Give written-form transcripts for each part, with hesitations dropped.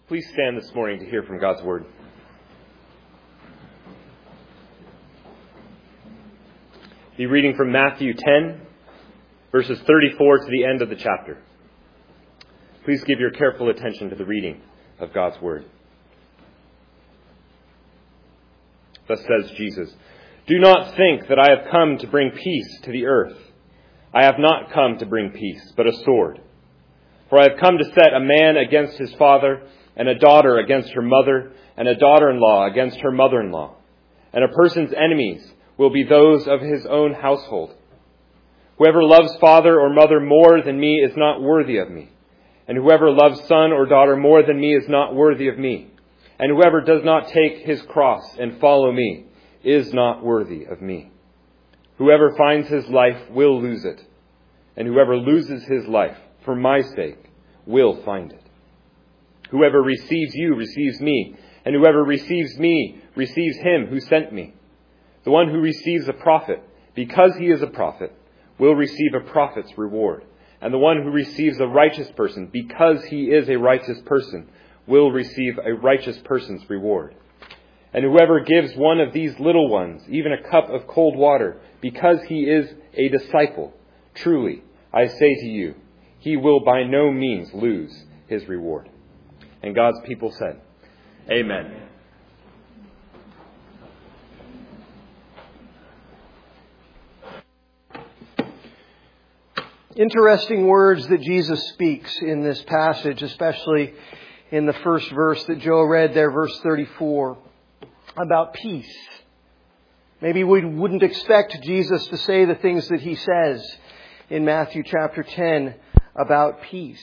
Please stand this morning to hear from God's Word. Be reading from Matthew 10, verses 34 to the end of the chapter. Please give your careful attention to the reading of God's Word. Thus says Jesus, "Do not think that I have come to bring peace to the earth. I have not come to bring peace, but a sword. For I have come to set a man against his father, and a daughter against her mother, and a daughter-in-law against her mother-in-law. And a person's enemies will be those of his own household. Whoever loves father or mother more than me is not worthy of me. And whoever loves son or daughter more than me is not worthy of me. And whoever does not take his cross and follow me is not worthy of me. Whoever finds his life will lose it. And whoever loses his life for my sake will find it. Whoever receives you receives me, and whoever receives me receives him who sent me. The one who receives a prophet, because he is a prophet, will receive a prophet's reward. And the one who receives a righteous person, because he is a righteous person, will receive a righteous person's reward. And whoever gives one of these little ones even a cup of cold water, because he is a disciple, truly, I say to you, he will by no means lose his reward." And God's people said, Amen. Interesting words that Jesus speaks in this passage, especially in the first verse that Joe read there, verse 34, about peace. Maybe we wouldn't expect Jesus to say the things that he says in Matthew chapter 10 about peace.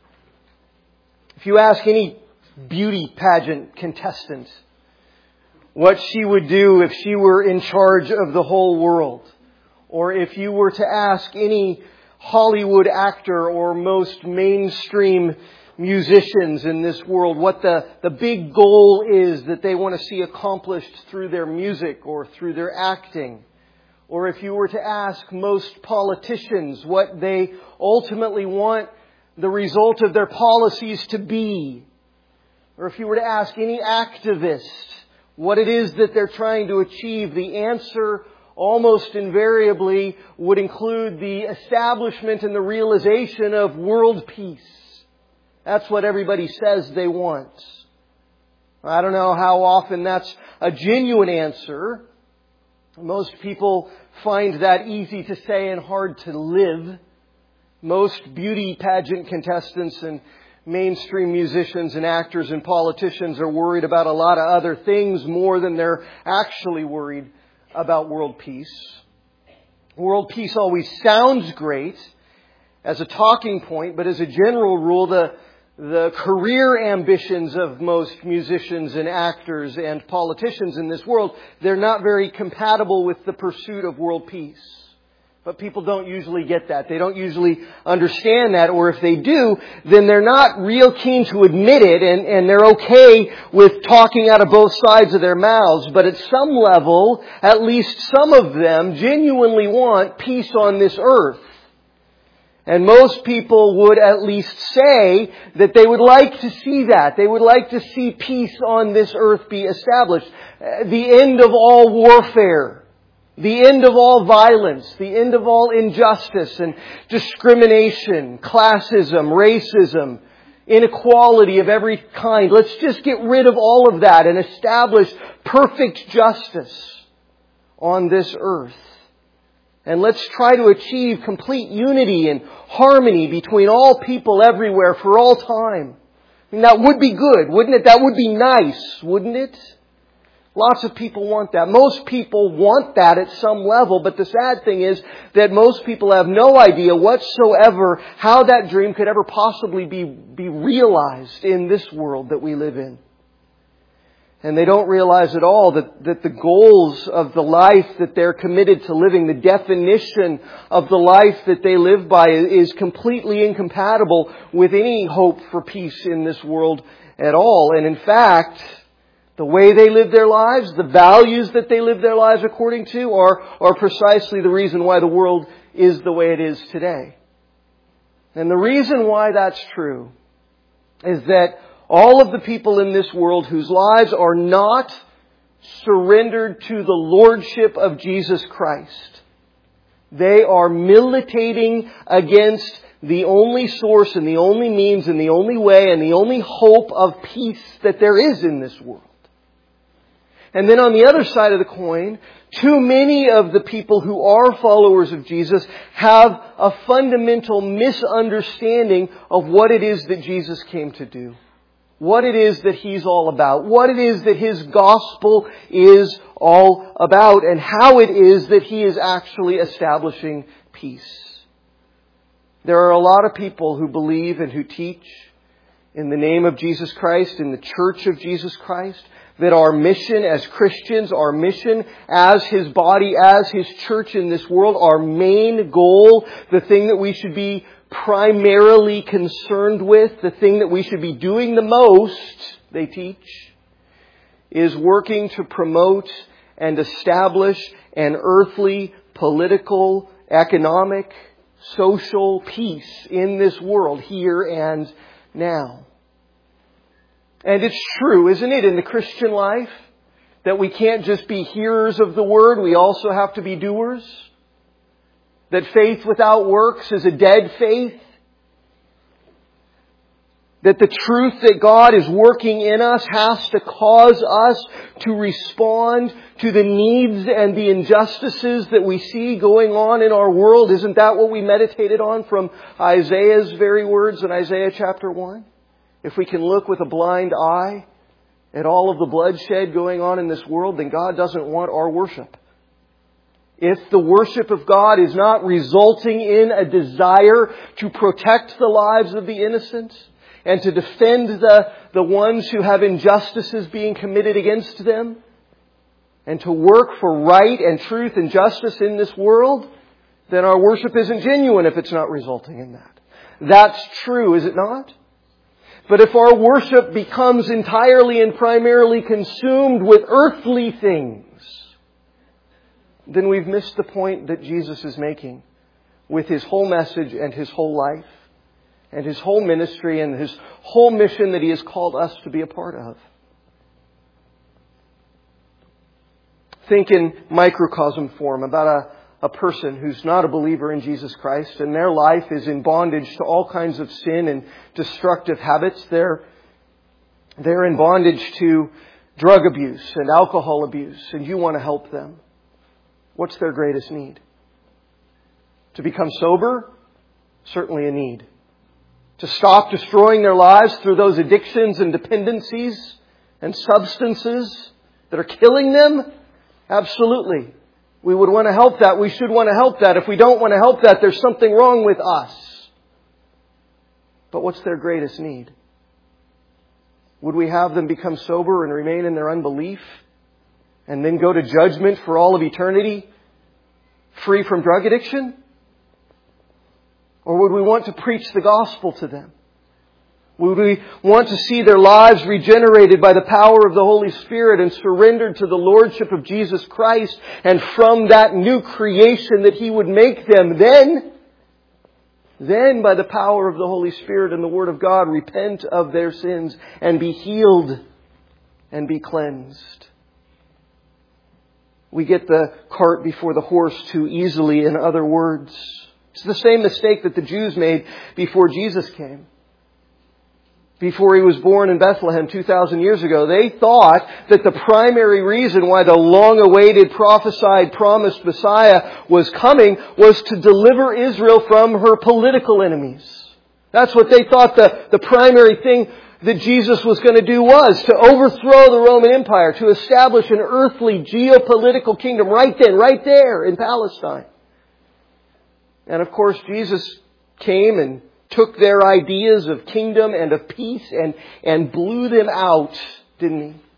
If you ask any beauty pageant contestant what she would do if she were in charge of the whole world, or if you were to ask any Hollywood actor or most mainstream musicians in this world what the big goal is that they want to see accomplished through their music or through their acting, or if you were to ask most politicians what they ultimately want the result of their policies to be, or if you were to ask any activist what it is that they're trying to achieve, the answer almost invariably would include the establishment and the realization of world peace. That's what everybody says they want. I don't know how often that's a genuine answer. Most people find that easy to say and hard to live. Most beauty pageant contestants and mainstream musicians and actors and politicians are worried about a lot of other things more than they're actually worried about world peace. World peace always sounds great as a talking point, but as a general rule, the career ambitions of most musicians and actors and politicians in this world, they're not very compatible with the pursuit of world peace. But people don't usually get that. They don't usually understand that. Or if they do, then they're not real keen to admit it. And they're okay with talking out of both sides of their mouths. But at some level, at least some of them genuinely want peace on this earth. And most people would at least say that they would like to see that. They would like to see peace on this earth be established. The end of all warfare. The end of all violence, the end of all injustice and discrimination, classism, racism, inequality of every kind. Let's just get rid of all of that and establish perfect justice on this earth. And let's try to achieve complete unity and harmony between all people everywhere for all time. And that would be good, wouldn't it? That would be nice, wouldn't it? Lots of people want that. Most people want that at some level, but the sad thing is that most people have no idea whatsoever how that dream could ever possibly be realized in this world that we live in. And they don't realize at all that the goals of the life that they're committed to living, the definition of the life that they live by is completely incompatible with any hope for peace in this world at all. And in fact, the way they live their lives, the values that they live their lives according to are precisely the reason why the world is the way it is today. And the reason why that's true is that All of the people in this world whose lives are not surrendered to the lordship of Jesus Christ. They are militating against the only source and the only means and the only way and the only hope of peace that there is in this world. And then on the other side of the coin, too many of the people who are followers of Jesus have a fundamental misunderstanding of what it is that Jesus came to do. What it is that He's all about. What it is that His gospel is all about. And how it is that He is actually establishing peace. There are a lot of people who believe and who teach in the name of Jesus Christ, in the church of Jesus Christ, that our mission as Christians, our mission as His body, as His church in this world, our main goal, the thing that we should be primarily concerned with, the thing that we should be doing the most, they teach, is working to promote and establish an earthly, political, economic, social peace in this world, here and now. And it's true, isn't it, in the Christian life, that we can't just be hearers of the Word, we also have to be doers? That faith without works is a dead faith? That the truth that God is working in us has to cause us to respond to the needs and the injustices that we see going on in our world? Isn't that what we meditated on from Isaiah's very words in Isaiah chapter 1? If we can look with a blind eye at all of the bloodshed going on in this world, then God doesn't want our worship. If the worship of God is not resulting in a desire to protect the lives of the innocent and to defend the ones who have injustices being committed against them and to work for right and truth and justice in this world, then our worship isn't genuine if it's not resulting in that. That's true, is it not? But if our worship becomes entirely and primarily consumed with earthly things, then we've missed the point that Jesus is making with His whole message and His whole life and His whole ministry and His whole mission that He has called us to be a part of. Think in microcosm form about a person who's not a believer in Jesus Christ and their life is in bondage to all kinds of sin and destructive habits. They're in bondage to drug abuse and alcohol abuse, and you want to help them. What's their greatest need? To become sober? Certainly a need. To stop destroying their lives through those addictions and dependencies and substances that are killing them? Absolutely. We would want to help that. We should want to help that. If we don't want to help that, there's something wrong with us. But what's their greatest need? Would we have them become sober and remain in their unbelief and then go to judgment for all of eternity, free from drug addiction? Or would we want to preach the gospel to them? Would we want to see their lives regenerated by the power of the Holy Spirit and surrendered to the Lordship of Jesus Christ, and from that new creation that He would make them, then by the power of the Holy Spirit and the Word of God, repent of their sins and be healed and be cleansed? We get the cart before the horse too easily, in other words. It's the same mistake that the Jews made before Jesus came. Before He was born in Bethlehem 2,000 years ago, they thought that the primary reason why the long-awaited, prophesied, promised Messiah was coming was to deliver Israel from her political enemies. That's what they thought the primary thing that Jesus was going to do was to overthrow the Roman Empire, to establish an earthly geopolitical kingdom right then, right there in Palestine. And of course, Jesus came and took their ideas of kingdom and of peace and blew them out, didn't He?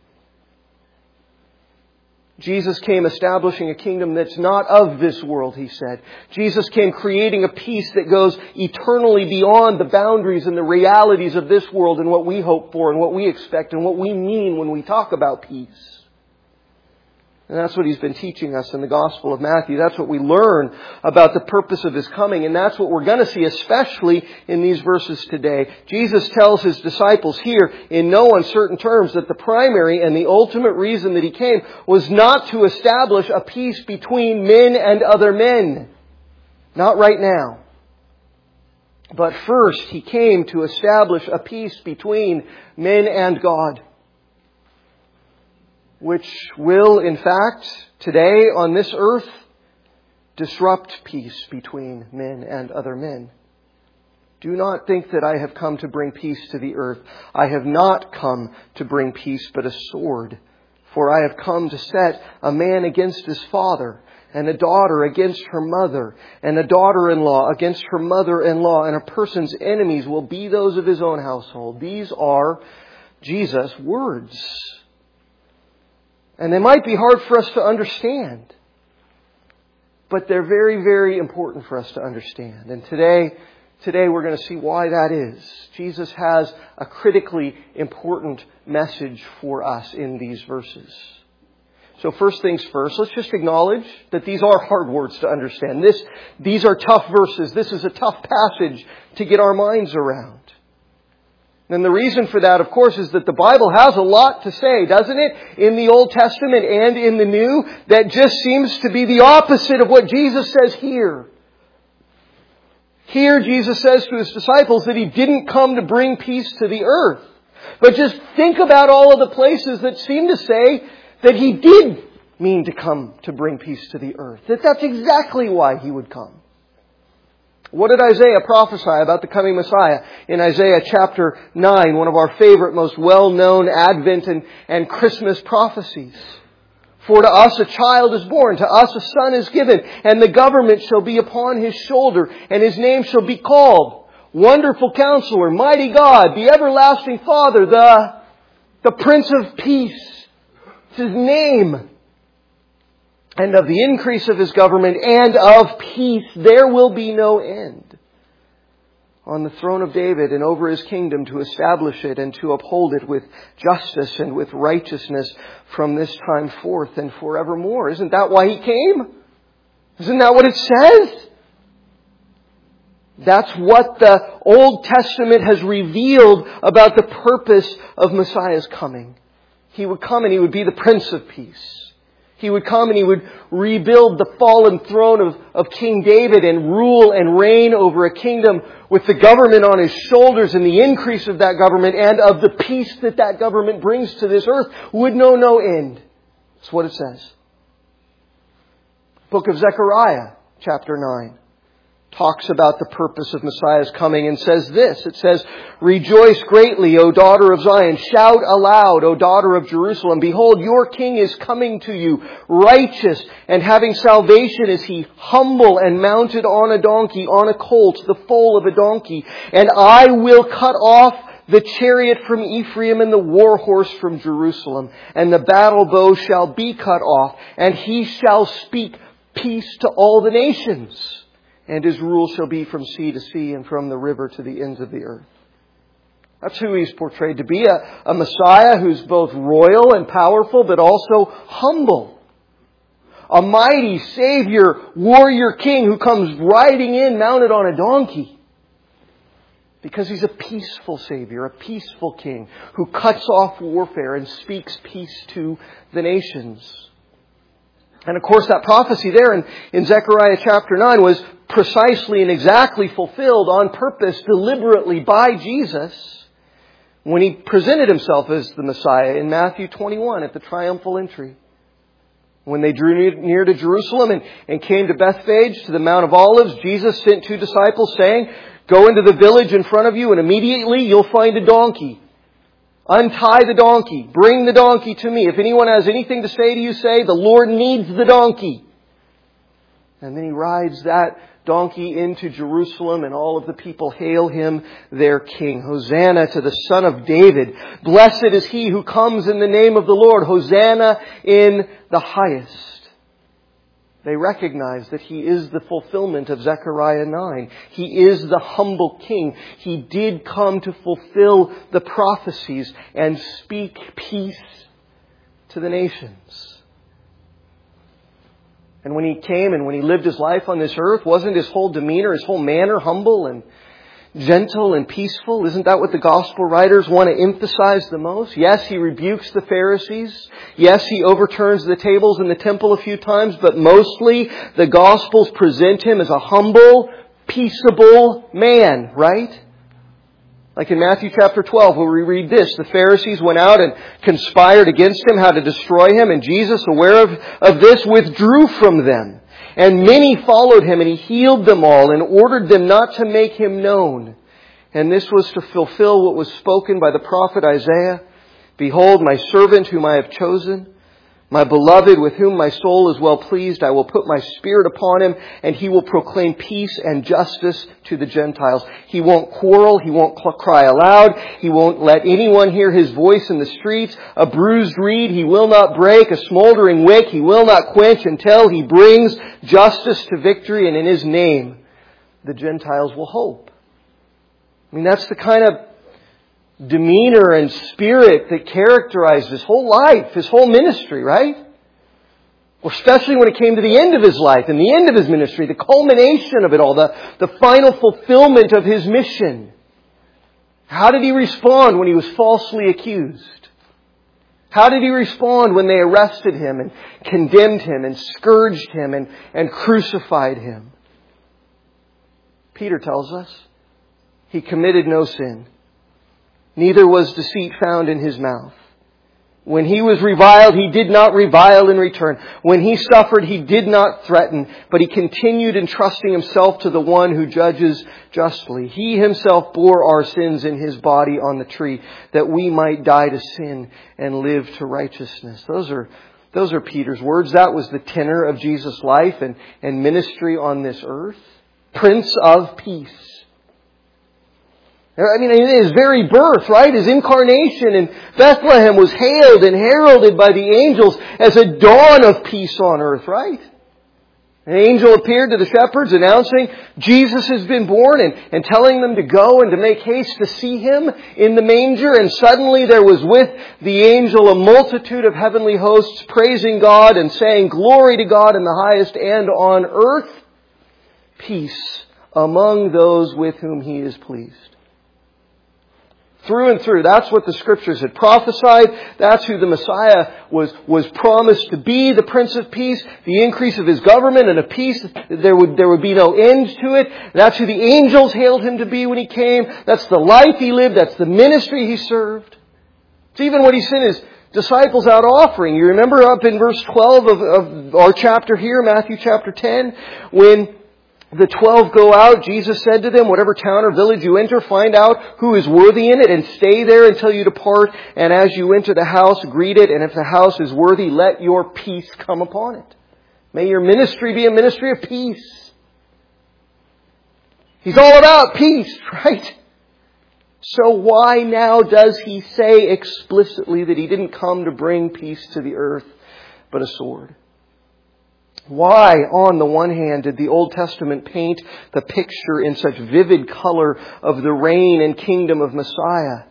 Jesus came establishing a kingdom that's not of this world, He said. Jesus came creating a peace that goes eternally beyond the boundaries and the realities of this world and what we hope for and what we expect and what we mean when we talk about peace. And that's what He's been teaching us in the Gospel of Matthew. That's what we learn about the purpose of His coming. And that's what we're going to see, especially in these verses today. Jesus tells His disciples here in no uncertain terms that the primary and the ultimate reason that He came was not to establish a peace between men and other men. Not right now. But first, He came to establish a peace between men and God, which will, in fact, today on this earth, disrupt peace between men and other men. Do not think that I have come to bring peace to the earth. I have not come to bring peace, but a sword. For I have come to set a man against his father, and a daughter against her mother, and a daughter-in-law against her mother-in-law, and a person's enemies will be those of his own household. These are Jesus' words. And they might be hard for us to understand, but they're very, very important for us to understand. And today we're going to see why that is. Jesus has a critically important message for us in these verses. So first things first, let's just acknowledge that these are hard words to understand. These are tough verses. This is a tough passage to get our minds around. And the reason for that, of course, is that the Bible has a lot to say, doesn't it? In the Old Testament and in the New, that just seems to be the opposite of what Jesus says here. Here, Jesus says to His disciples that He didn't come to bring peace to the earth. But just think about all of the places that seem to say that He did mean to come to bring peace to the earth. That's exactly why He would come. What did Isaiah prophesy about the coming Messiah? In Isaiah chapter 9, one of our favorite, most well-known Advent and Christmas prophecies. For to us a child is born, to us a son is given, and the government shall be upon His shoulder, and His name shall be called Wonderful Counselor, Mighty God, the Everlasting Father, the Prince of Peace. It's His name. And of the increase of His government and of peace there will be no end. On the throne of David and over His kingdom, to establish it and to uphold it with justice and with righteousness from this time forth and forevermore. Isn't that why He came? Isn't that what it says? That's what the Old Testament has revealed about the purpose of Messiah's coming. He would come and He would be the Prince of Peace. He would come and He would rebuild the fallen throne of King David and rule and reign over a kingdom with the government on His shoulders, and the increase of that government and of the peace that government brings to this earth would know no end. That's what it says. Book of Zechariah, chapter 9. Talks about the purpose of Messiah's coming and says this. It says, "Rejoice greatly, O daughter of Zion. Shout aloud, O daughter of Jerusalem. Behold, your king is coming to you. Righteous and having salvation is He. Humble and mounted on a donkey, on a colt, the foal of a donkey. And I will cut off the chariot from Ephraim and the war horse from Jerusalem. And the battle bow shall be cut off. And He shall speak peace to all the nations. And His rule shall be from sea to sea and from the river to the ends of the earth." That's who He's portrayed to be. A Messiah who's both royal and powerful, but also humble. A mighty Savior, warrior King who comes riding in mounted on a donkey. Because He's a peaceful Savior, a peaceful King who cuts off warfare and speaks peace to the nations. And of course that prophecy there in Zechariah chapter 9 was precisely and exactly fulfilled on purpose, deliberately by Jesus when He presented Himself as the Messiah in Matthew 21 at the triumphal entry. When they drew near to Jerusalem and came to Bethphage, to the Mount of Olives, Jesus sent 2 disciples saying, "Go into the village in front of you and immediately you'll find a donkey. Untie the donkey. Bring the donkey to me. If anyone has anything to say to you, say, the Lord needs the donkey." And then He rides that donkey into Jerusalem, and all of the people hail Him their King. Hosanna to the Son of David. Blessed is He who comes in the name of the Lord. Hosanna in the highest. They recognize that He is the fulfillment of Zechariah 9. He is the humble King. He did come to fulfill the prophecies and speak peace to the nations. And when He came and when He lived His life on this earth, wasn't His whole demeanor, His whole manner humble and gentle and peaceful? Isn't that what the Gospel writers want to emphasize the most? Yes, He rebukes the Pharisees. Yes, He overturns the tables in the temple a few times, but mostly the Gospels present Him as a humble, peaceable man, right? Like in Matthew chapter 12, where we read this, the Pharisees went out and conspired against Him, how to destroy Him, and Jesus, aware of this, withdrew from them. And many followed Him, and He healed them all, and ordered them not to make Him known. And this was to fulfill what was spoken by the prophet Isaiah. Behold, my servant whom I have chosen, my beloved with whom my soul is well pleased. I will put my Spirit upon Him, and He will proclaim peace and justice to the Gentiles. He won't quarrel. He won't cry aloud. He won't let anyone hear His voice in the streets. A bruised reed He will not break. A smoldering wick He will not quench until He brings justice to victory. And in His name, the Gentiles will hope. I mean, that's the kind of demeanor and spirit that characterized His whole life, His whole ministry, right? Well, especially when it came to the end of His life and the end of His ministry, the culmination of it all, the final fulfillment of His mission. How did He respond when He was falsely accused? How did He respond when they arrested Him and condemned Him and scourged Him and crucified Him? Peter tells us He committed no sin. Neither was deceit found in His mouth. When He was reviled, He did not revile in return. When He suffered, He did not threaten, but He continued entrusting Himself to the One who judges justly. He Himself bore our sins in His body on the tree, that we might die to sin and live to righteousness. Those are Peter's words. That was the tenor of Jesus' life and ministry on this earth. Prince of Peace. I mean, in His very birth, right? His incarnation in Bethlehem was hailed and heralded by the angels as a dawn of peace on earth, right? An angel appeared to the shepherds announcing Jesus has been born and telling them to go and to make haste to see Him in the manger. And suddenly there was with the angel a multitude of heavenly hosts praising God and saying, "Glory to God in the highest, and on earth peace among those with whom He is pleased." Through and through. That's what the Scriptures had prophesied. That's who the Messiah was promised to be, the Prince of Peace, the increase of His government and of peace. There would be no end to it. That's who the angels hailed Him to be when He came. That's the life He lived. That's the ministry He served. It's even what He sent His disciples out offering. You remember up in verse 12 of our chapter here, Matthew chapter 10, when the 12 go out, Jesus said to them, "Whatever town or village you enter, find out who is worthy in it and stay there until you depart. And as you enter the house, greet it. And if the house is worthy, let your peace come upon it." May your ministry be a ministry of peace. He's all about peace, right? So why now does He say explicitly that He didn't come to bring peace to the earth, but a sword? Why, on the one hand, did the Old Testament paint the picture in such vivid color of the reign and kingdom of Messiah?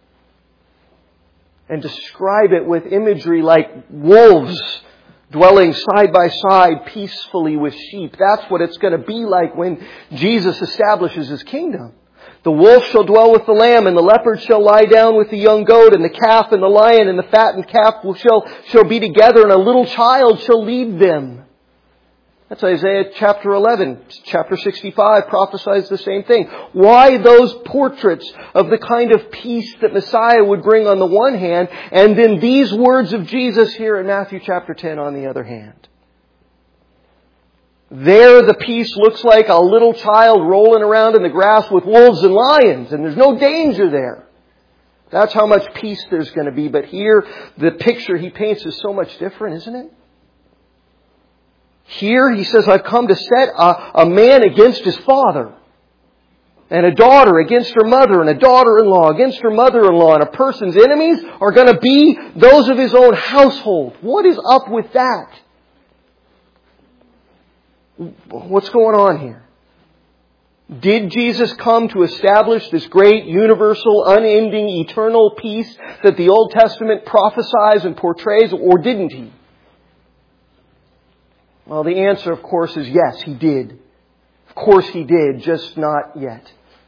And describe it with imagery like wolves dwelling side by side peacefully with sheep. That's what it's going to be like when Jesus establishes His kingdom. The wolf shall dwell with the lamb, and the leopard shall lie down with the young goat, and the calf and the lion and the fattened calf shall be together, and a little child shall lead them. That's Isaiah chapter 11. Chapter 65 prophesies the same thing. Why those portraits of the kind of peace that Messiah would bring on the one hand, and then these words of Jesus here in Matthew chapter 10 on the other hand? There the peace looks like a little child rolling around in the grass with wolves and lions, and there's no danger there. That's how much peace there's going to be. But here, the picture He paints is so much different, isn't it? Here He says, "I've come to set a man against his father, and a daughter against her mother, and a daughter-in-law against her mother-in-law, and a person's enemies are going to be those of his own household." What is up with that? What's going on here? Did Jesus come to establish this great, universal, unending, eternal peace that the Old Testament prophesies and portrays, or didn't He? Well, the answer, of course, is yes, He did. Of course He did, just not yet.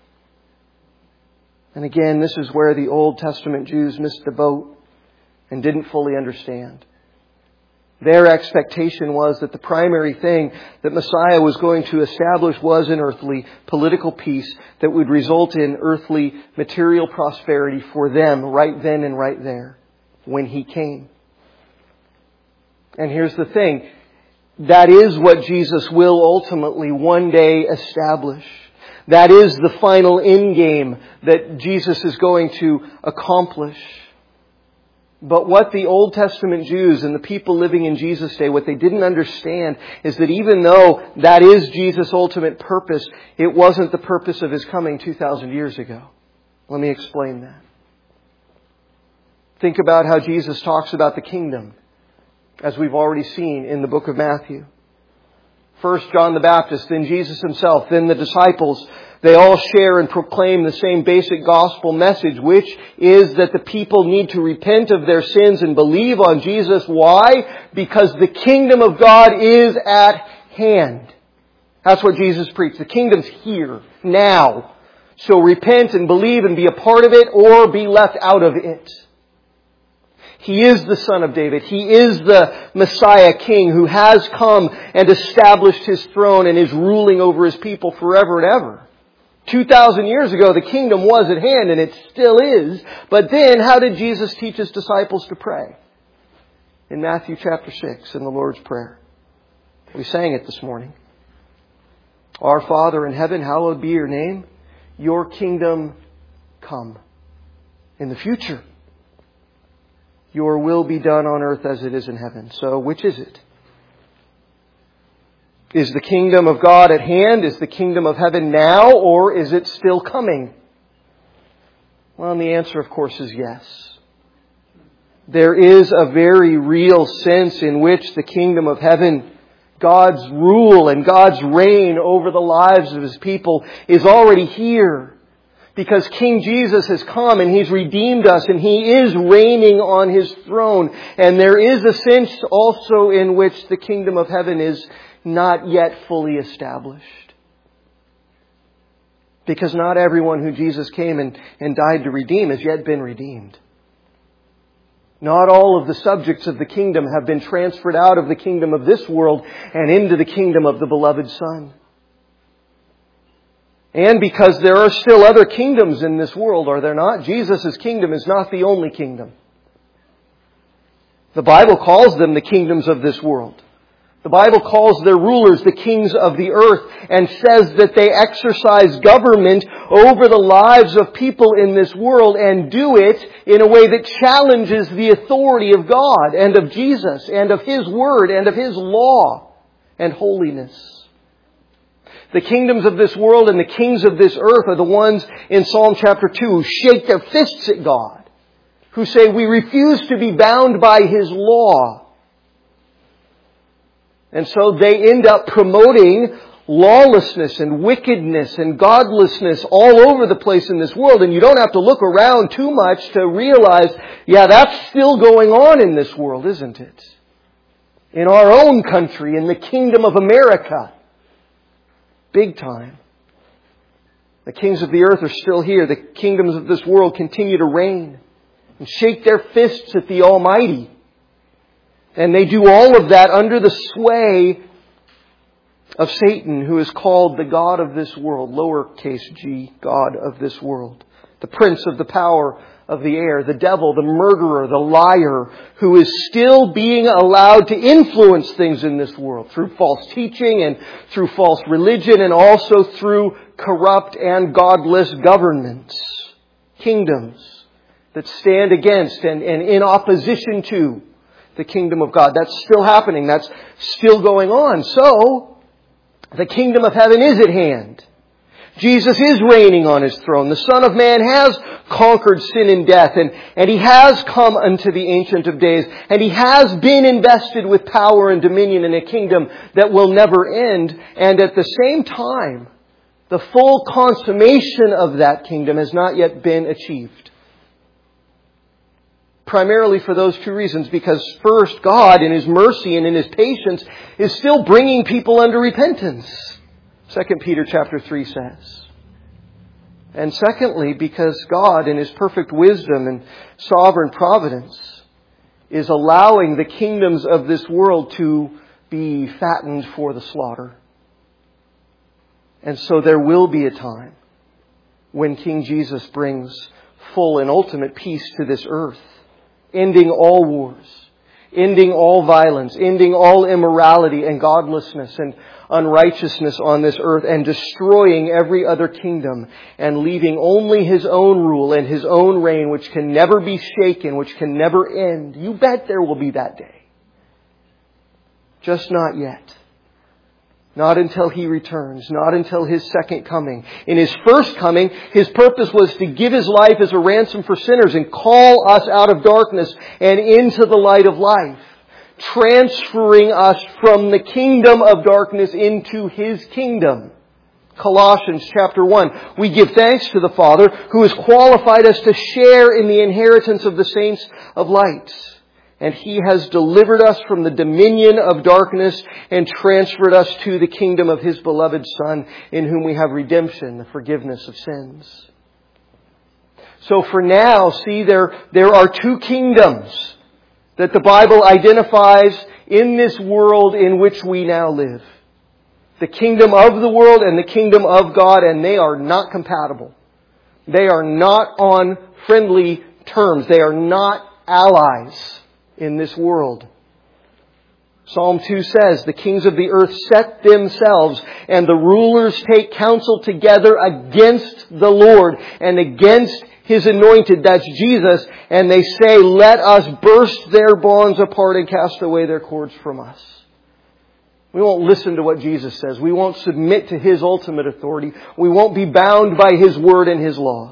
And again, this is where the Old Testament Jews missed the boat and didn't fully understand. Their expectation was that the primary thing that Messiah was going to establish was an earthly political peace that would result in earthly material prosperity for them right then and right there when He came. And here's the thing. That is what Jesus will ultimately one day establish. That is the final end game that Jesus is going to accomplish. But what the Old Testament Jews and the people living in Jesus' day, what they didn't understand is that even though that is Jesus' ultimate purpose, it wasn't the purpose of His coming 2,000 years ago. Let me explain that. Think about how Jesus talks about the kingdom, as we've already seen in the book of Matthew. First John the Baptist, then Jesus Himself, then the disciples. They all share and proclaim the same basic gospel message, which is that the people need to repent of their sins and believe on Jesus. Why? Because the kingdom of God is at hand. That's what Jesus preached. The kingdom's here, now. So repent and believe and be a part of it or be left out of it. He is the Son of David. He is the Messiah King who has come and established His throne and is ruling over His people forever and ever. 2,000 years ago, the kingdom was at hand, and it still is. But then, how did Jesus teach His disciples to pray? In Matthew chapter 6, in the Lord's Prayer. We sang it this morning. Our Father in heaven, hallowed be Your name. Your kingdom come. In the future, Your will be done on earth as it is in heaven. So, which is it? Is the kingdom of God at hand? Is the kingdom of heaven now? Or is it still coming? Well, and the answer, of course, is yes. There is a very real sense in which the kingdom of heaven, God's rule and God's reign over the lives of His people, is already here. Because King Jesus has come and He's redeemed us and He is reigning on His throne. And there is a sense also in which the kingdom of heaven is not yet fully established. Because not everyone who Jesus came and died to redeem has yet been redeemed. Not all of the subjects of the kingdom have been transferred out of the kingdom of this world and into the kingdom of the beloved Son. And because there are still other kingdoms in this world, are there not? Jesus' kingdom is not the only kingdom. The Bible calls them the kingdoms of this world. The Bible calls their rulers the kings of the earth and says that they exercise government over the lives of people in this world and do it in a way that challenges the authority of God and of Jesus and of His Word and of His law and holiness. The kingdoms of this world and the kings of this earth are the ones in Psalm chapter 2 who shake their fists at God, who say, we refuse to be bound by His law. And so they end up promoting lawlessness and wickedness and godlessness all over the place in this world. And you don't have to look around too much to realize, yeah, that's still going on in this world, isn't it? In our own country, in the kingdom of America. Big time. The kings of the earth are still here. The kingdoms of this world continue to reign and shake their fists at the Almighty. And they do all of that under the sway of Satan, who is called the God of this world, lowercase g, God of this world. The prince of the power of the air, the devil, the murderer, the liar, who is still being allowed to influence things in this world through false teaching and through false religion and also through corrupt and godless governments, kingdoms that stand against and in opposition to the kingdom of God. That's still happening. That's still going on. So, the kingdom of heaven is at hand. Jesus is reigning on His throne. The Son of Man has conquered sin and death, and He has come unto the Ancient of Days, and He has been invested with power and dominion in a kingdom that will never end. And at the same time, the full consummation of that kingdom has not yet been achieved. Primarily for those two reasons. Because first, God in His mercy and in His patience is still bringing people under repentance. 2 Peter chapter 3 says. And secondly, because God in His perfect wisdom and sovereign providence is allowing the kingdoms of this world to be fattened for the slaughter. And so there will be a time when King Jesus brings full and ultimate peace to this earth, ending all wars, ending all violence, ending all immorality and godlessness and unrighteousness on this earth, and destroying every other kingdom and leaving only His own rule and His own reign, which can never be shaken, which can never end. You bet there will be that day. Just not yet. Not until He returns. Not until His second coming. In His first coming, His purpose was to give His life as a ransom for sinners and call us out of darkness and into the light of life, transferring us from the kingdom of darkness into His kingdom. Colossians chapter 1. We give thanks to the Father who has qualified us to share in the inheritance of the saints of light. And He has delivered us from the dominion of darkness and transferred us to the kingdom of His beloved Son, in whom we have redemption, the forgiveness of sins. So for now, see, there are two kingdoms that the Bible identifies in this world in which we now live. The kingdom of the world and the kingdom of God, and they are not compatible. They are not on friendly terms. They are not allies in this world. Psalm 2 says, the kings of the earth set themselves, and the rulers take counsel together against the Lord and against His anointed, that's Jesus, and they say, let us burst their bonds apart and cast away their cords from us. We won't listen to what Jesus says. We won't submit to His ultimate authority. We won't be bound by His word and His laws.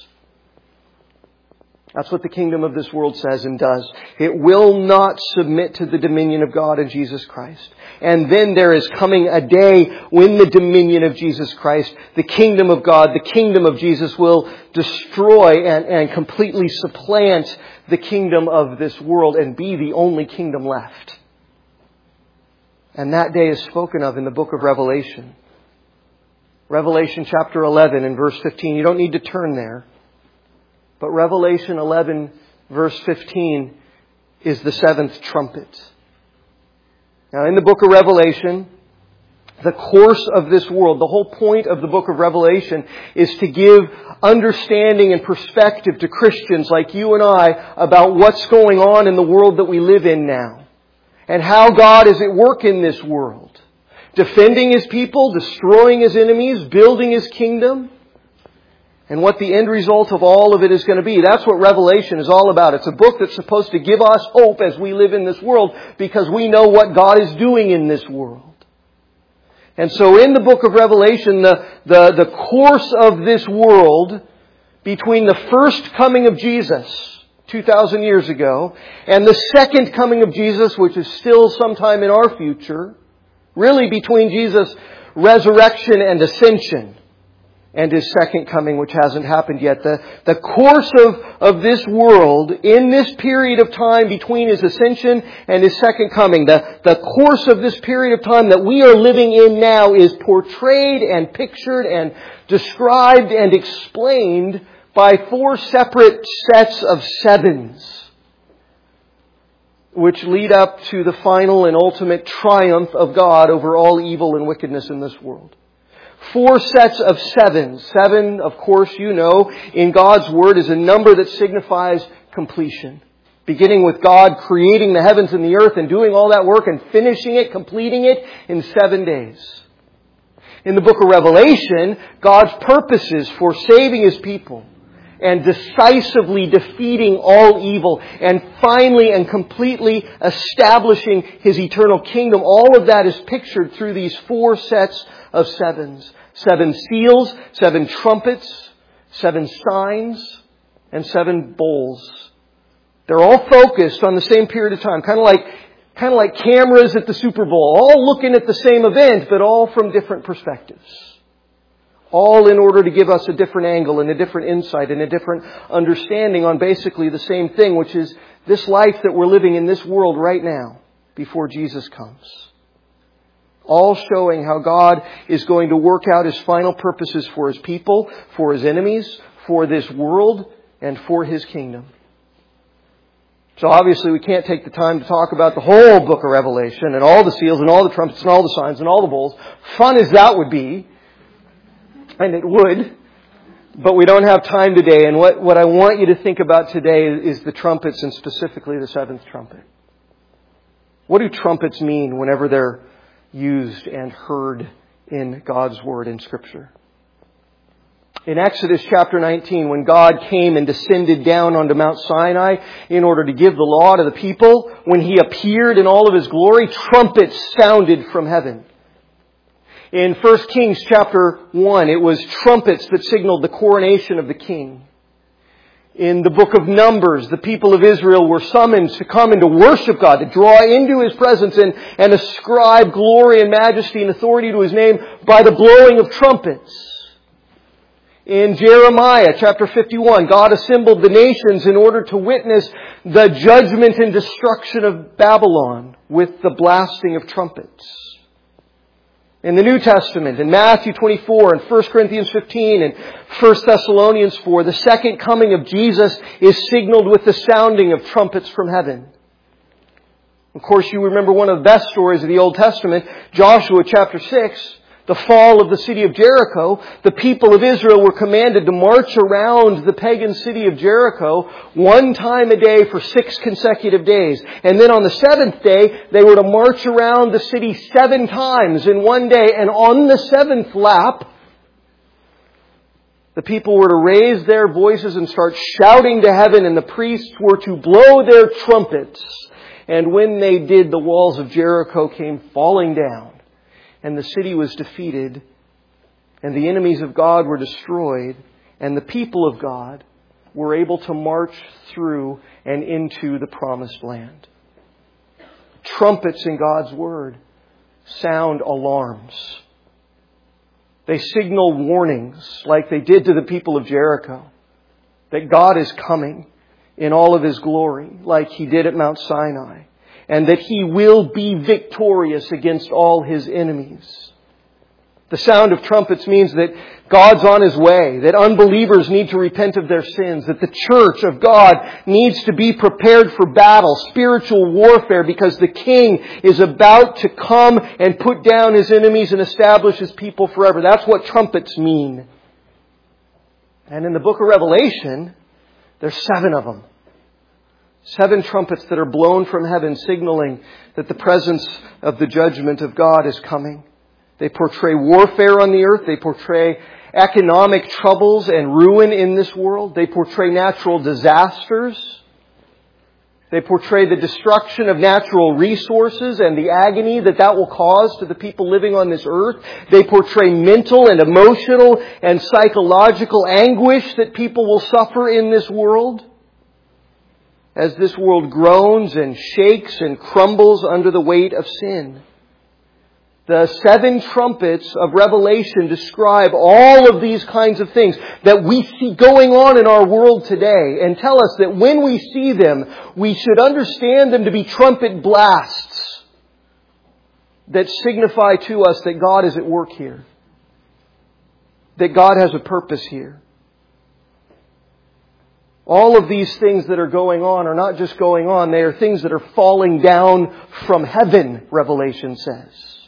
That's what the kingdom of this world says and does. It will not submit to the dominion of God and Jesus Christ. And then there is coming a day when the dominion of Jesus Christ, the kingdom of God, the kingdom of Jesus will destroy and completely supplant the kingdom of this world and be the only kingdom left. And that day is spoken of in the book of Revelation. Revelation chapter 11 and verse 15. You don't need to turn there. But Revelation 11 verse 15 is the seventh trumpet. Now in the book of Revelation, the course of this world, the whole point of the book of Revelation is to give understanding and perspective to Christians like you and I about what's going on in the world that we live in now. And how God is at work in this world. Defending His people, destroying His enemies, building His kingdom. And what the end result of all of it is going to be. That's what Revelation is all about. It's a book that's supposed to give us hope as we live in this world because we know what God is doing in this world. And so in the book of Revelation, the course of this world between the first coming of Jesus 2,000 years ago and the second coming of Jesus, which is still sometime in our future, really between Jesus' resurrection and ascension, and His second coming, which hasn't happened yet. The course of this world, in this period of time between His ascension and His second coming, the course of this period of time that we are living in now is portrayed and pictured and described and explained by four separate sets of sevens, which lead up to the final and ultimate triumph of God over all evil and wickedness in this world. Four sets of sevens. Seven, of course, you know, in God's Word is a number that signifies completion. Beginning with God creating the heavens and the earth and doing all that work and finishing it, completing it in 7 days. In the book of Revelation, God's purposes for saving His people and decisively defeating all evil and finally and completely establishing His eternal kingdom. All of that is pictured through these four sets of sevens. 7 seals, 7 trumpets, 7 signs, and 7 bowls. They're all focused on the same period of time. Kind of like cameras at the Super Bowl. All looking at the same event, but all from different perspectives. All in order to give us a different angle and a different insight and a different understanding on basically the same thing, which is this life that we're living in this world right now before Jesus comes. All showing how God is going to work out His final purposes for His people, for His enemies, for this world, and for His kingdom. So obviously we can't take the time to talk about the whole book of Revelation and all the seals and all the trumpets and all the signs and all the bowls. Fun as that would be, and it would, but we don't have time today. And what I want you to think about today is the trumpets, and specifically the seventh trumpet. What do trumpets mean whenever they're used and heard in God's Word in Scripture? In Exodus chapter 19, when God came and descended down onto Mount Sinai in order to give the law to the people, when He appeared in all of His glory, trumpets sounded from heaven. In 1 Kings chapter 1, it was trumpets that signaled the coronation of the king. In the book of Numbers, the people of Israel were summoned to come and to worship God, to draw into His presence and ascribe glory and majesty and authority to His name by the blowing of trumpets. In Jeremiah chapter 51, God assembled the nations in order to witness the judgment and destruction of Babylon with the blasting of trumpets. In the New Testament, in Matthew 24 and 1 Corinthians 15 and 1 Thessalonians 4, the second coming of Jesus is signaled with the sounding of trumpets from heaven. Of course, you remember one of the best stories of the Old Testament, Joshua chapter 6, the fall of the city of Jericho. The people of Israel were commanded to march around the pagan city of Jericho one time a day for 6 consecutive days. And then on the 7th day, they were to march around the city 7 times in one day. And on the 7th lap, the people were to raise their voices and start shouting to heaven, and the priests were to blow their trumpets. And when they did, the walls of Jericho came falling down. And the city was defeated, and the enemies of God were destroyed, and the people of God were able to march through and into the promised land. Trumpets in God's Word sound alarms. They signal warnings like they did to the people of Jericho, that God is coming in all of His glory like He did at Mount Sinai, and that He will be victorious against all His enemies. The sound of trumpets means that God's on His way, that unbelievers need to repent of their sins, that the church of God needs to be prepared for battle, spiritual warfare, because the King is about to come and put down His enemies and establish His people forever. That's what trumpets mean. And in the book of Revelation, there's 7 of them. 7 trumpets that are blown from heaven, signaling that the presence of the judgment of God is coming. They portray warfare on the earth. They portray economic troubles and ruin in this world. They portray natural disasters. They portray the destruction of natural resources and the agony that will cause to the people living on this earth. They portray mental and emotional and psychological anguish that people will suffer in this world, as this world groans and shakes and crumbles under the weight of sin. The 7 trumpets of Revelation describe all of these kinds of things that we see going on in our world today, and tell us that when we see them, we should understand them to be trumpet blasts that signify to us that God is at work here, that God has a purpose here. All of these things that are going on are not just going on, they are things that are falling down from heaven, Revelation says.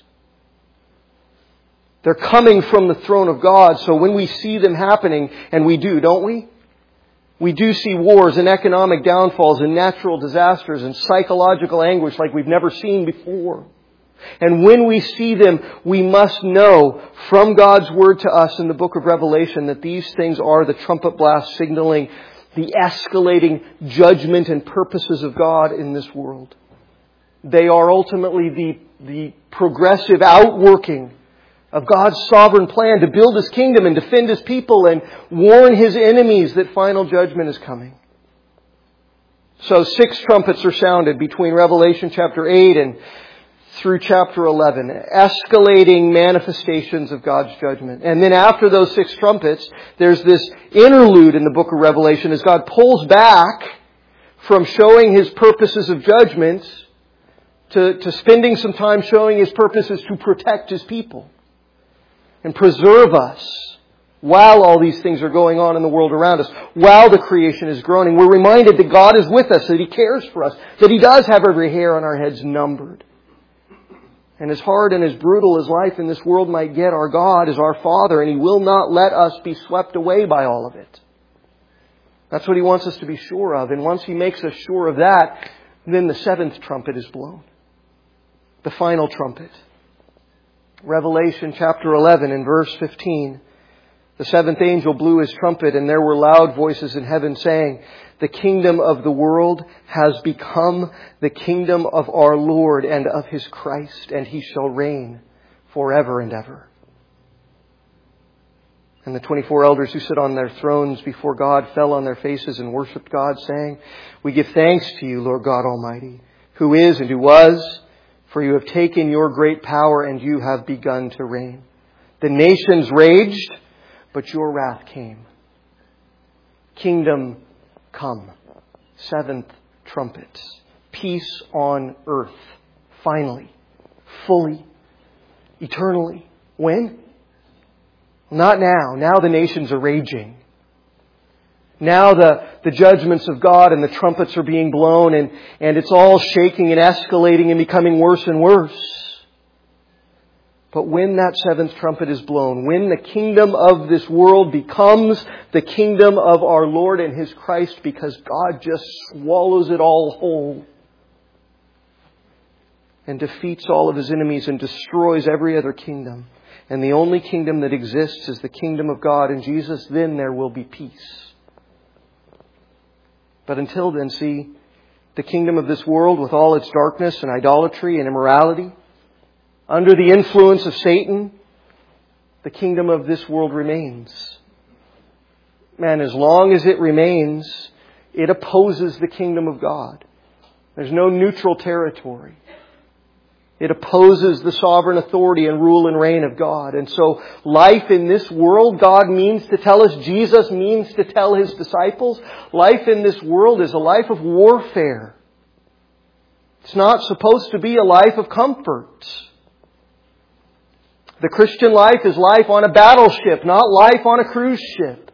They're coming from the throne of God, so when we see them happening, and we do, don't we? We do see wars and economic downfalls and natural disasters and psychological anguish like we've never seen before. And when we see them, we must know from God's Word to us in the book of Revelation that these things are the trumpet blast signaling the escalating judgment and purposes of God in this world. They are ultimately the progressive outworking of God's sovereign plan to build His kingdom and defend His people and warn His enemies that final judgment is coming. So 6 trumpets are sounded between Revelation chapter 8 and through chapter 11, escalating manifestations of God's judgment. And then after those 6 trumpets, there's this interlude in the book of Revelation as God pulls back from showing His purposes of judgment to spending some time showing His purposes to protect His people and preserve us while all these things are going on in the world around us, while the creation is groaning. We're reminded that God is with us, that He cares for us, that He does have every hair on our heads numbered. And as hard and as brutal as life in this world might get, our God is our Father, and He will not let us be swept away by all of it. That's what He wants us to be sure of. And once He makes us sure of that, then the 7th trumpet is blown. The final trumpet. Revelation chapter 11 and verse 15. The 7th angel blew his trumpet, and there were loud voices in heaven saying, "The kingdom of the world has become the kingdom of our Lord and of His Christ, and He shall reign forever and ever." And the 24 elders who sit on their thrones before God fell on their faces and worshipped God, saying, "We give thanks to You, Lord God Almighty, who is and who was, for You have taken Your great power and You have begun to reign. The nations raged, but Your wrath came. Kingdom come." 7th trumpet. Peace on earth. Finally. Fully. Eternally. When? Not now. Now the nations are raging. Now the judgments of God and the trumpets are being blown, and it's all shaking and escalating and becoming worse and worse. But when that 7th trumpet is blown, when the kingdom of this world becomes the kingdom of our Lord and His Christ, because God just swallows it all whole and defeats all of His enemies and destroys every other kingdom, and the only kingdom that exists is the kingdom of God in Jesus, then there will be peace. But until then, see, the kingdom of this world with all its darkness and idolatry and immorality, under the influence of Satan, the kingdom of this world remains. And as long as it remains, it opposes the kingdom of God. There's no neutral territory. It opposes the sovereign authority and rule and reign of God. And so life in this world, God means to tell us, Jesus means to tell His disciples, life in this world is a life of warfare. It's not supposed to be a life of comfort. The Christian life is life on a battleship, not life on a cruise ship.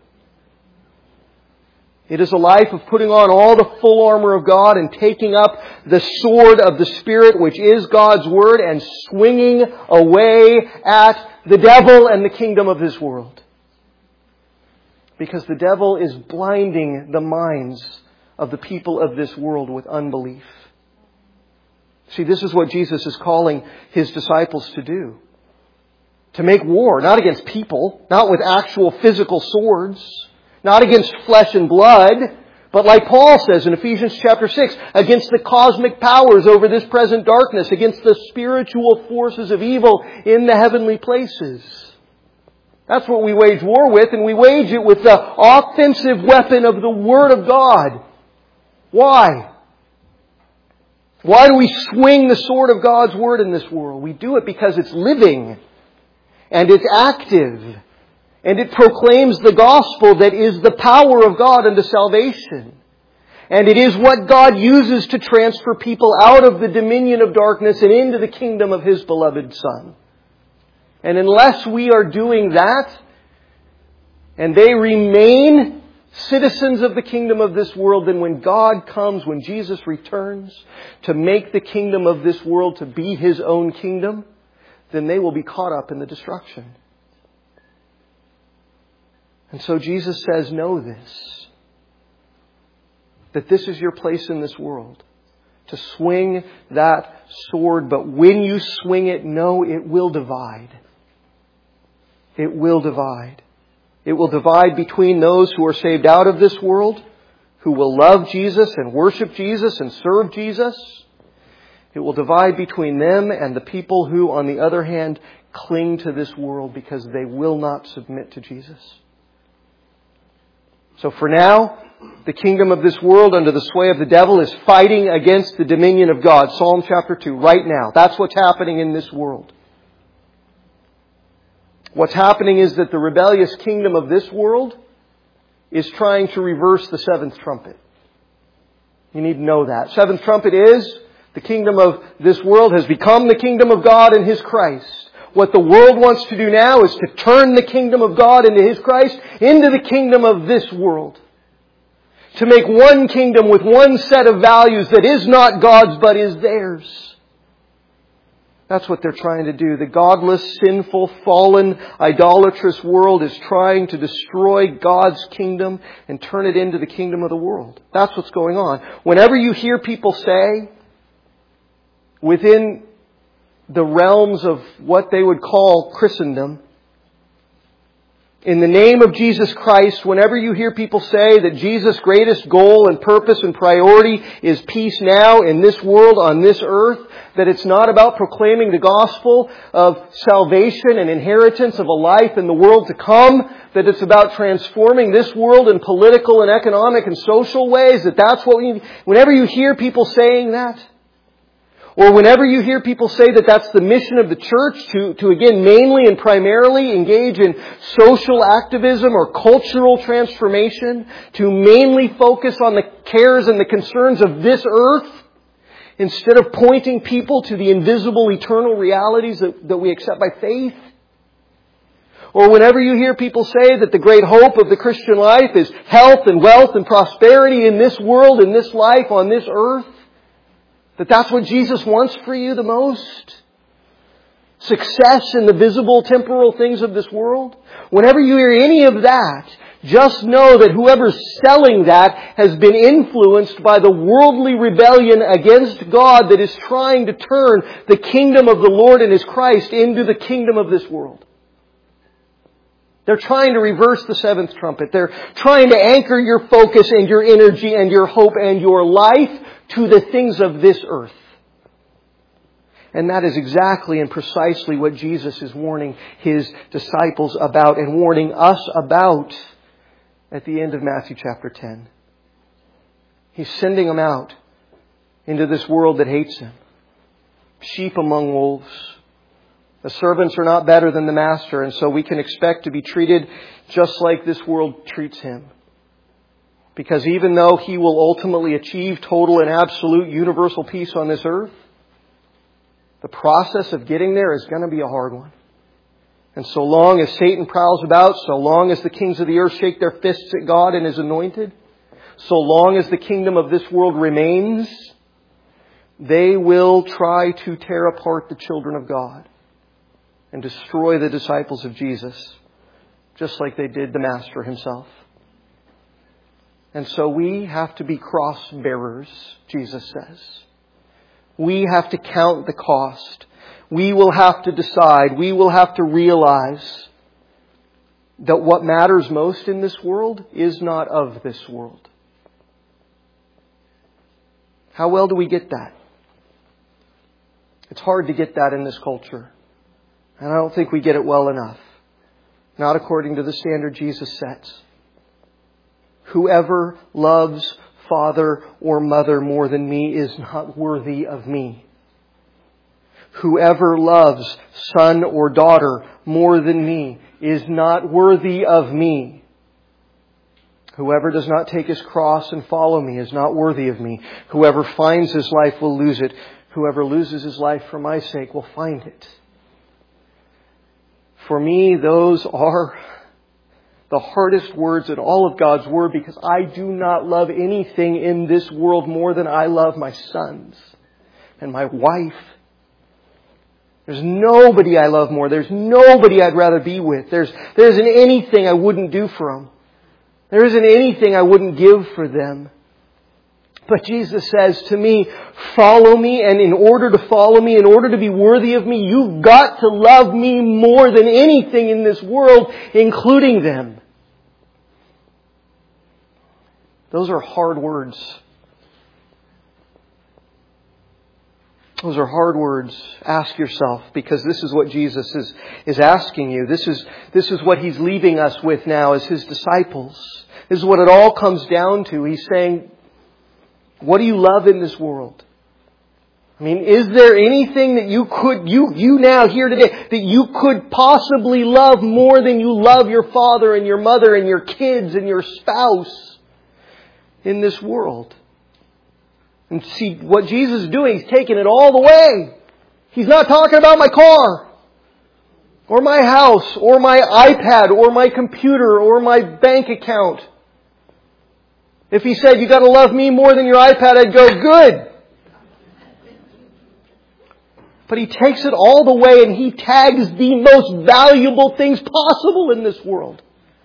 It is a life of putting on all the full armor of God and taking up the sword of the Spirit, which is God's Word, and swinging away at the devil and the kingdom of this world. Because the devil is blinding the minds of the people of this world with unbelief. See, this is what Jesus is calling His disciples to do. To make war, not against people, not with actual physical swords, not against flesh and blood, but like Paul says in Ephesians chapter 6, against the cosmic powers over this present darkness, against the spiritual forces of evil in the heavenly places. That's what we wage war with, and we wage it with the offensive weapon of the Word of God. Why? Why do we swing the sword of God's Word in this world? We do it because it's living. And it's active. And it proclaims the gospel that is the power of God unto salvation. And it is what God uses to transfer people out of the dominion of darkness and into the kingdom of His beloved Son. And unless we are doing that, and they remain citizens of the kingdom of this world, then when God comes, when Jesus returns to make the kingdom of this world to be His own kingdom, then they will be caught up in the destruction. And so Jesus says, know this, that this is your place in this world, to swing that sword. But when you swing it, know it will divide. It will divide. It will divide between those who are saved out of this world, who will love Jesus and worship Jesus and serve Jesus. It will divide between them and the people who, on the other hand, cling to this world because they will not submit to Jesus. So for now, The kingdom of this world under the sway of the devil is fighting against the dominion of God. Psalm chapter 2, right now. That's what's happening in this world. What's happening is that the rebellious kingdom of this world is trying to reverse the seventh trumpet. You need to know that. Seventh trumpet is the kingdom of this world has become the kingdom of God in His Christ. What the world wants to do now is to turn the kingdom of God into His Christ into the kingdom of this world. To make one kingdom with one set of values that is not God's but is theirs. That's what they're trying to do. The godless, sinful, fallen, idolatrous world is trying to destroy God's kingdom and turn it into the kingdom of the world. That's what's going on. Whenever you hear people say, within the realms of what they would call Christendom, in the name of Jesus Christ, whenever you hear people say that Jesus' greatest goal and purpose and priority is peace now in this world, on this earth, that it's not about proclaiming the gospel of salvation and inheritance of a life in the world to come, that it's about transforming this world in political and economic and social ways, that's what we need. Whenever you hear people saying that, or whenever you hear people say that that's the mission of the church, to again, mainly and primarily engage in social activism or cultural transformation, to mainly focus on the cares and the concerns of this earth, instead of pointing people to the invisible, eternal realities that we accept by faith. Or whenever you hear people say that the great hope of the Christian life is health and wealth and prosperity in this world, in this life, on this earth, that's what Jesus wants for you the most? Success in the visible, temporal things of this world? Whenever you hear any of that, just know that whoever's selling that has been influenced by the worldly rebellion against God that is trying to turn the kingdom of the Lord and His Christ into the kingdom of this world. They're trying to reverse the seventh trumpet. They're trying to anchor your focus and your energy and your hope and your life to the things of this earth. And that is exactly and precisely what Jesus is warning His disciples about and warning us about at the end of Matthew chapter 10. He's sending them out into this world that hates Him. Sheep among wolves. The servants are not better than the master, and so we can expect to be treated just like this world treats Him. Because even though He will ultimately achieve total and absolute universal peace on this earth, the process of getting there is going to be a hard one. And so long as Satan prowls about, so long as the kings of the earth shake their fists at God and His anointed, so long as the kingdom of this world remains, they will try to tear apart the children of God and destroy the disciples of Jesus, just like they did the Master Himself. And so we have to be cross bearers, Jesus says. We have to count the cost. We will have to decide. We will have to realize that what matters most in this world is not of this world. How well do we get that? It's hard to get that in this culture. And I don't think we get it well enough. Not according to the standard Jesus sets. Whoever loves father or mother more than me is not worthy of me. Whoever loves son or daughter more than me is not worthy of me. Whoever does not take his cross and follow me is not worthy of me. Whoever finds his life will lose it. Whoever loses his life for my sake will find it. For me, those are the hardest words in all of God's Word, because I do not love anything in this world more than I love my sons and my wife. There's nobody I love more. There's nobody I'd rather be with. There isn't anything I wouldn't do for them. There isn't anything I wouldn't give for them. But Jesus says to me, follow me, and in order to follow me, in order to be worthy of me, you've got to love me more than anything in this world, including them. Those are hard words. Those are hard words. Ask yourself, because this is what Jesus is asking you. This is what He's leaving us with now as His disciples. is what it all comes down to. He's saying, what do you love in this world? I mean, is there anything that you now here today, that you could possibly love more than you love your father and your mother and your kids and your spouse in this world? And see, what Jesus is doing, He's taking it all the way. He's not talking about my car, or my house, or my iPad, or my computer, or my bank account. If He said, you got to love me more than your iPad, I'd go, good. But He takes it all the way and He tags the most valuable things possible in this world.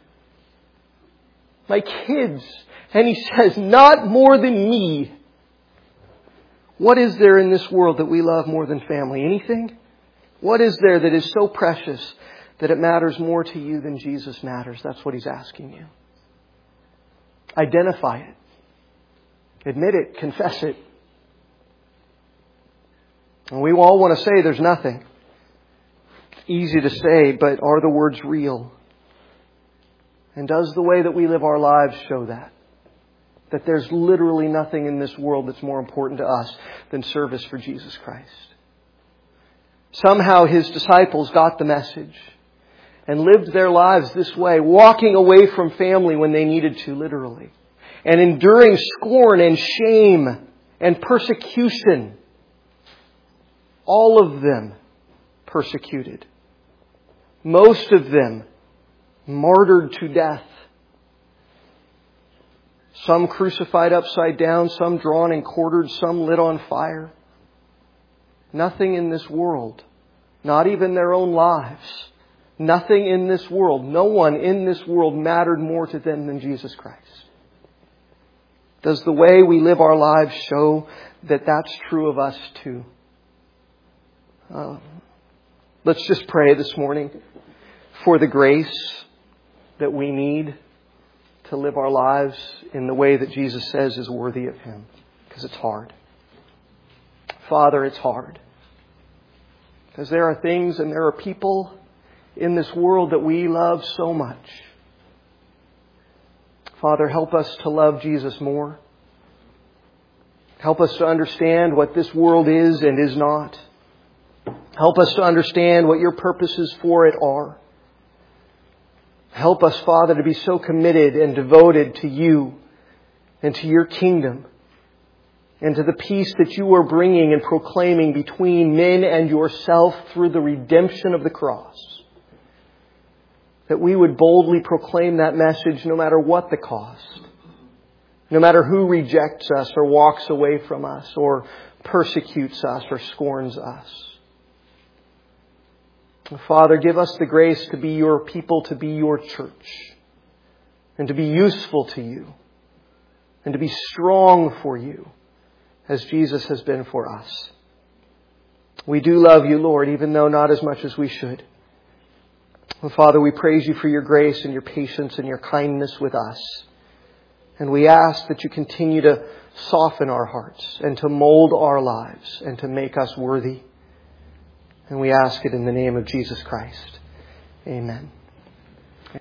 My kids. And He says, not more than me. What is there in this world that we love more than family? Anything? What is there that is so precious that it matters more to you than Jesus matters? That's what He's asking you. Identify it. Admit it. Confess it. And we all want to say there's nothing. It's easy to say, but are the words real? And does the way that we live our lives show that? That there's literally nothing in this world that's more important to us than service for Jesus Christ. Somehow His disciples got the message and lived their lives this way, walking away from family when they needed to, literally. And enduring scorn and shame and persecution. All of them persecuted. Most of them martyred to death. Some crucified upside down, some drawn and quartered, some lit on fire. Nothing in this world, not even their own lives, nothing in this world, no one in this world mattered more to them than Jesus Christ. Does the way we live our lives show that that's true of us too? Let's just pray this morning for the grace that we need to live our lives in the way that Jesus says is worthy of Him. Because it's hard. Father, it's hard. Because there are things and there are people in this world that we love so much. Father, help us to love Jesus more. Help us to understand what this world is and is not. Help us to understand what Your purposes for it are. Help us, Father, to be so committed and devoted to You and to Your kingdom and to the peace that You are bringing and proclaiming between men and Yourself through the redemption of the cross. That we would boldly proclaim that message no matter what the cost. No matter who rejects us or walks away from us or persecutes us or scorns us. Father, give us the grace to be Your people, to be Your church, and to be useful to You, and to be strong for You, as Jesus has been for us. We do love You, Lord, even though not as much as we should. And Father, we praise You for Your grace and Your patience and Your kindness with us. And we ask that You continue to soften our hearts and to mold our lives and to make us worthy. And we ask it in the name of Jesus Christ. Amen.